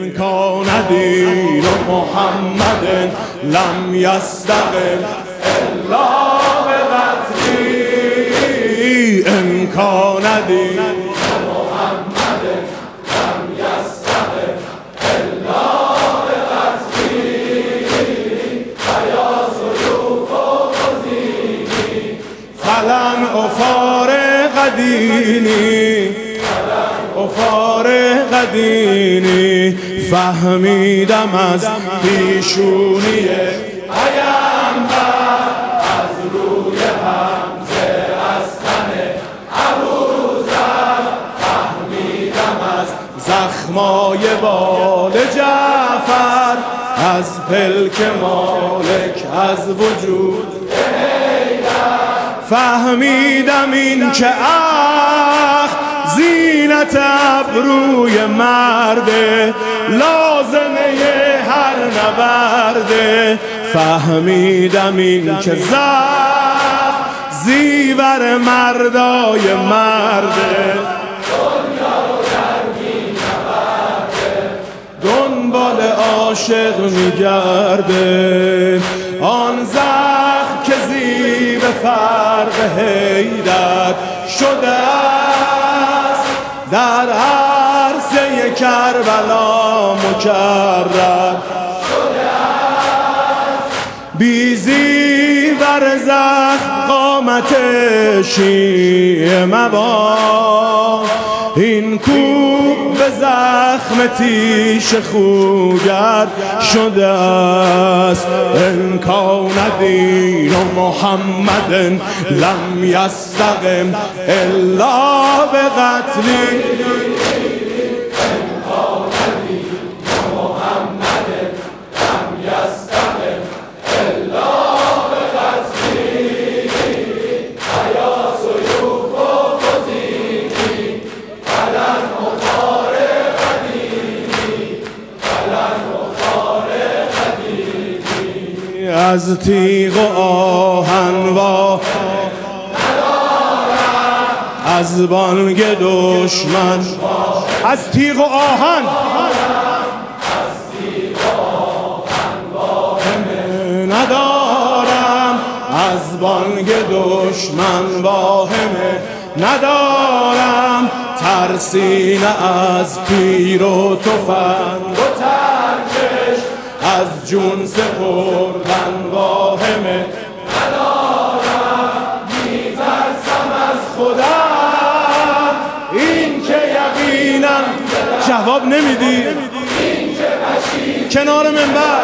إن كان دين محمد لم يستقم إلا بقتلي إن كان دين محمد لم يستقم إلا بقتلي فيا سيوف خذيني فلن أفارق ديني فارغ دینی فهمیدم از پیشونی پیامبر از روی حمزه از تن ابوذر فهمیدم از زخمای بال جعفر از پلک مالک از وجود فهمیدم این که زینت ابروی مرده لازمه هر نبرده فهمیدم این که زیور مردای مرده دنیا رو درگی نبرده دنبال عاشق میگرده آن زخم که زیب فرق حیدر شده در عرصه کربلا مکرر شده است بی زیور زخم قامت شیعه مبا این کوب به زخم تیش خوگر شده است إن كان دین محمد لم یستقم الا بقتلی از تیغ و آهن و از بانگ دشمن از تیغ و آهن ندارم از بانگ دشمن واهمه ندارم ترسی نه از تیر و تفنگ و ترکش از جون سپردن واهمه ندارم میترسم از خودم این که یقینم جواب نمیدی کنار منبر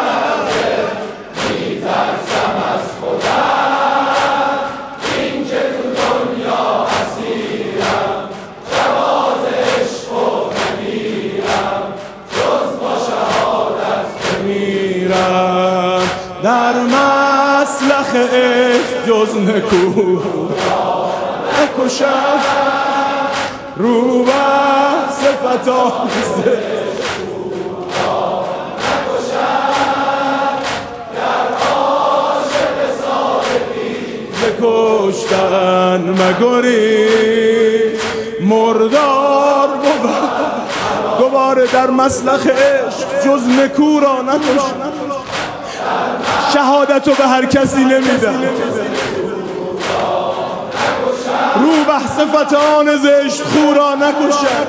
میترسم از خودم این که تو دنیا اسیرم جواز عشق و نگیرم جز با شهادت میرم در مسلخ عشق جز نکو نکشم رو بر صفتان کشتن مگری مردار بود دوباره در مسلخ عشق جز نکو را نکشم شهادتو به هر کسی نمیدم رو بحث فتان زشت خو را نکشم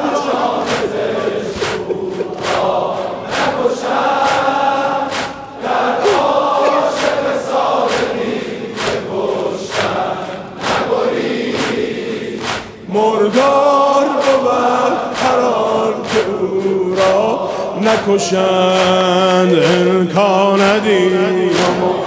مردار بود هر آن که او را نکشند إن كان دین